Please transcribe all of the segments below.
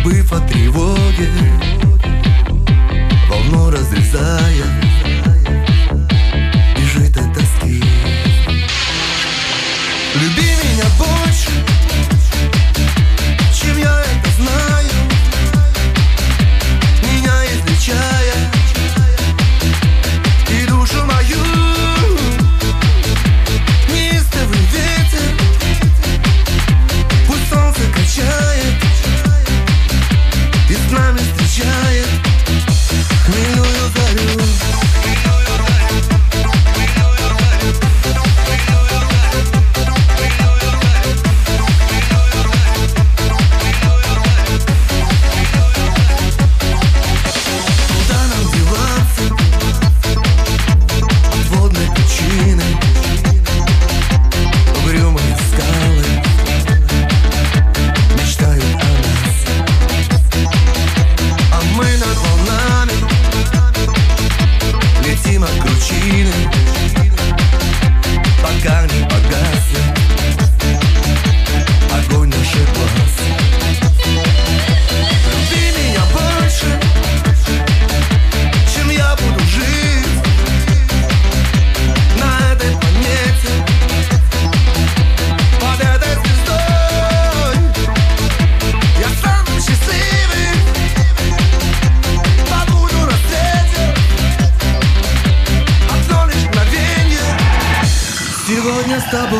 забыв о тревоге, волну разрезая, бежит от тоски. Люби меня больше, чем я это знаю, меня излечая и душу мою. Неистовый ветер, пусть солнце качает и с нами встречает хмельную зарю. Пока не погаснет огонь наших глаз. Люби меня больше, чем я буду жить на этой планете, под этой звездой. Я стану счастливым, побуду на свете одно лишь мгновенье сегодня с тобой.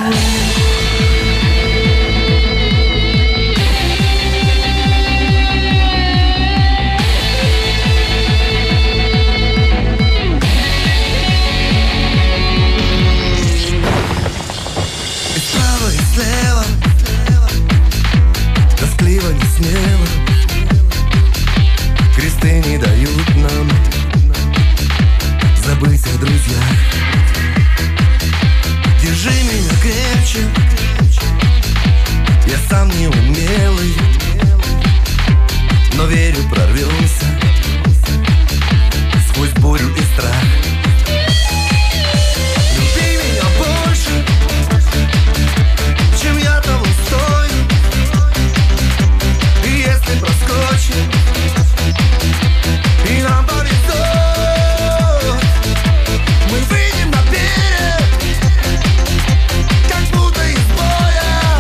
И справа, и слева, тоскливо, не смело, кресты не дают нам забыть о друзьях. Держи меня крепче, я сам не умелый, но верю, прорвемся сквозь бурю и страх. Люби меня больше, чем я того стою, и если проскочим и нам повезет, мы выйдем на берег, как будто из боя,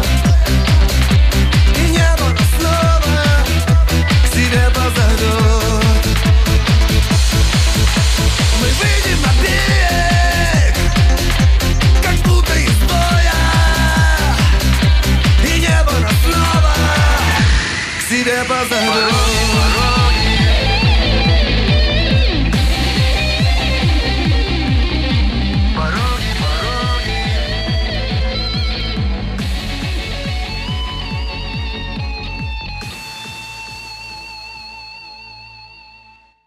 и небо нас снова к себе позовет. Мы выйдем на берег, как будто из боя, и небо нас снова к себе позовет.